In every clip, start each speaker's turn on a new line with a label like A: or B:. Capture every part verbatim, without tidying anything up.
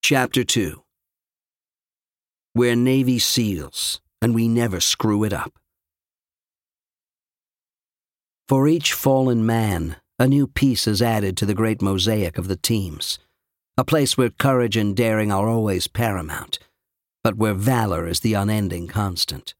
A: Chapter two. We're Navy SEALs, and we never screw it up. For each fallen man, a new piece is added to the great mosaic of the teams, a place where courage and daring are always paramount, but where valor is the unending constant.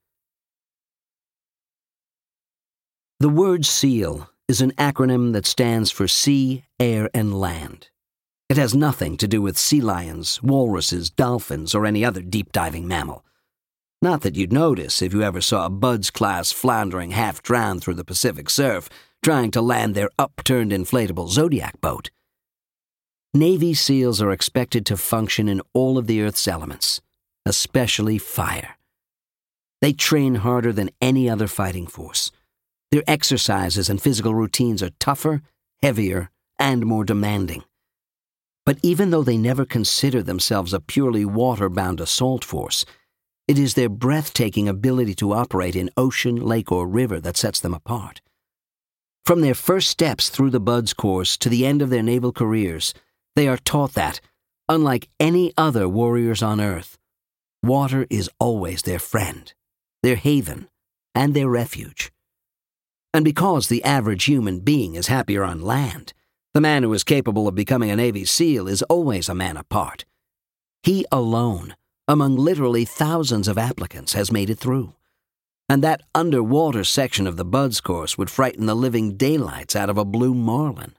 A: The word SEAL is an acronym that stands for sea, air, and land. It has nothing to do with sea lions, walruses, dolphins, or any other deep-diving mammal. Not that you'd notice if you ever saw a Buds class floundering half-drowned through the Pacific surf, trying to land their upturned inflatable Zodiac boat. Navy SEALs are expected to function in all of the Earth's elements, especially fire. They train harder than any other fighting force. Their exercises and physical routines are tougher, heavier, and more demanding. But even though they never consider themselves a purely water-bound assault force, it is their breathtaking ability to operate in ocean, lake, or river that sets them apart. From their first steps through the Buds course to the end of their naval careers, they are taught that, unlike any other warriors on Earth, water is always their friend, their haven, and their refuge. And because the average human being is happier on land, the man who is capable of becoming a Navy SEAL is always a man apart. He alone, among literally thousands of applicants, has made it through. And that underwater section of the Buds course would frighten the living daylights out of a blue marlin.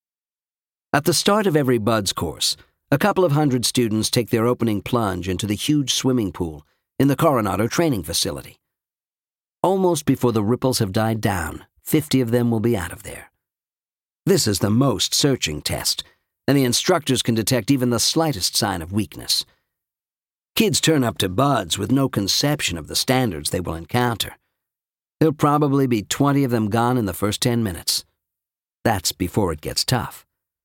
A: At the start of every Buds course, a couple of hundred students take their opening plunge into the huge swimming pool in the Coronado training facility. Almost before the ripples have died down, fifty of them will be out of there. This is the most searching test, and the instructors can detect even the slightest sign of weakness. Kids turn up to Buds with no conception of the standards they will encounter. There'll probably be twenty of them gone in the first ten minutes. That's before it gets tough.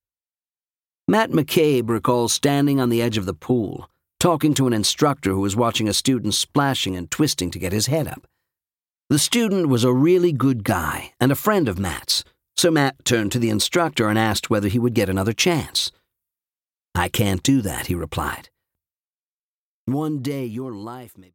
A: Matt McCabe recalls standing on the edge of the pool, talking to an instructor who was watching a student splashing and twisting to get his head up. The student was a really good guy and a friend of Matt's, so Matt turned to the instructor and asked whether he would get another chance. "I can't do that," he replied. "One day your life may..."